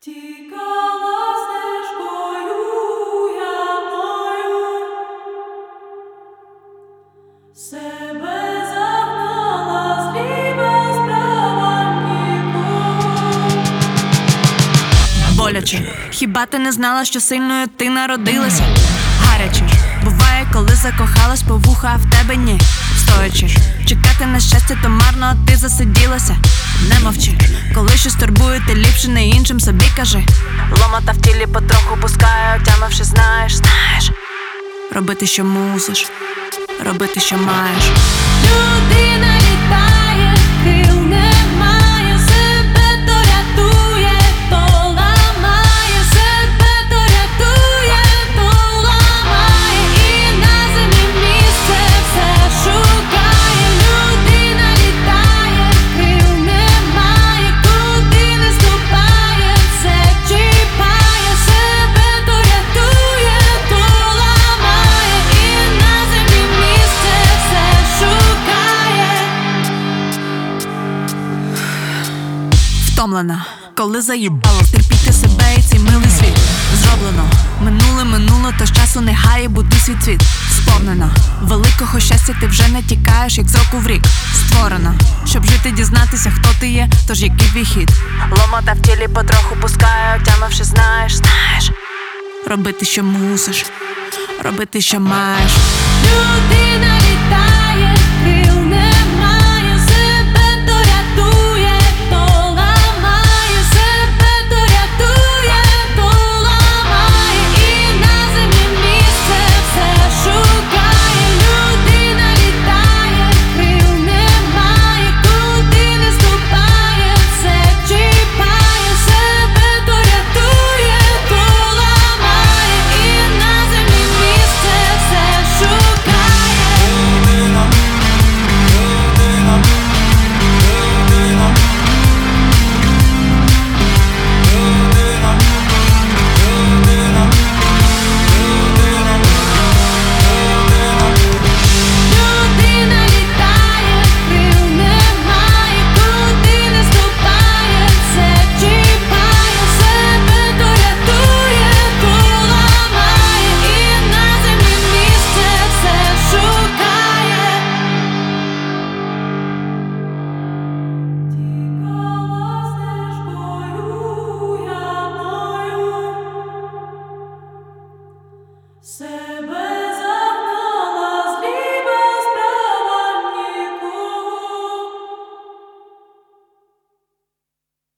Тікала стежкою ямною, себе загнала злі без права нікого. Боляче, хіба ти не знала, що сильною ти народилася? Гаряче, буває, коли закохалась по вуха, а в тебе ні. Стоячи, чекати на щастя, то марно, а ти засиділася. Не мовчи, коли щось турбує, ти ліпше не іншим собі кажи. Ломота в тілі потроху пускає, отямивши, знаєш. Робити, що мусиш, робити, що маєш. Людина літає, крил немає, себе то рятує, то ламає, себе то рятує, то ламає, і на землі місце все шукає. Людина літає, крил немає, куди не ступає, все чіпає, себе то рятує, то ламає, і на землі місце все шукає. Втомлена, коли заїбало терпіти себе і цей милий світ. Зроблено, минуло, то з часу не гає, буди свій цвіт. Сповнена, великого щастя ти вже не тікаєш, як з року в рік. Створена, щоб жити, дізнатися, хто ти є, тож який твій хід. Ломота в тілі потроху пускає, отямивши, знаєш. Робити, що мусиш, робити, що маєш. Людина літає.